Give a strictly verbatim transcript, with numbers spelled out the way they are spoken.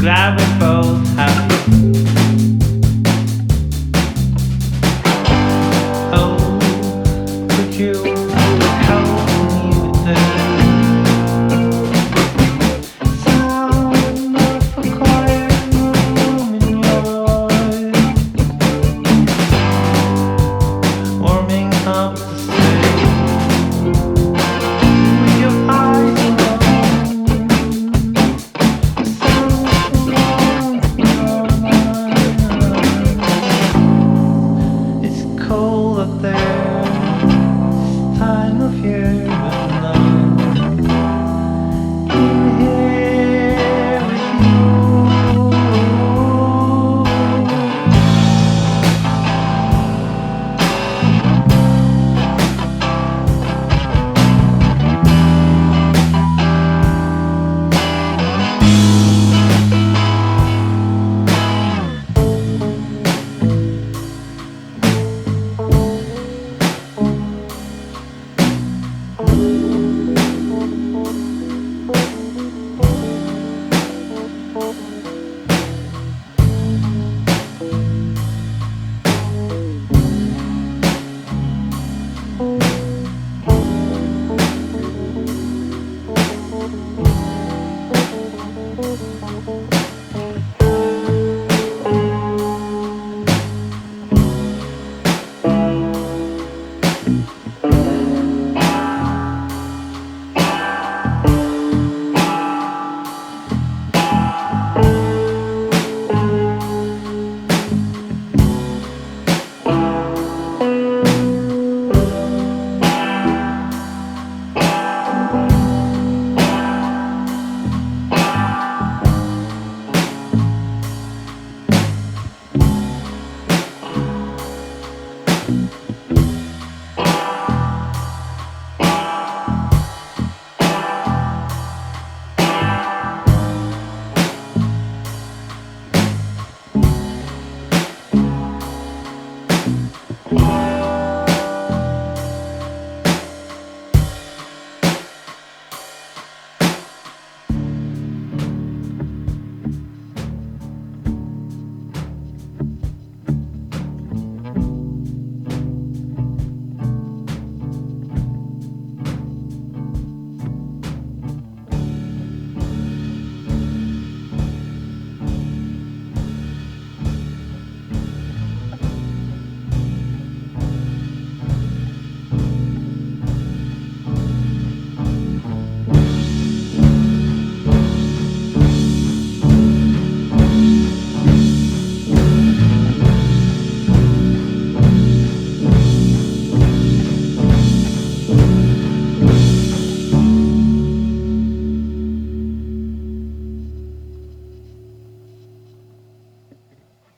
glad we're both happy. Oh, could you help me with this? Sound of a quiet room in your eyes, warming up the space with your eyes alone. The sound of your mind. It's cold up there, this time of year, but not in here with you. Thank you.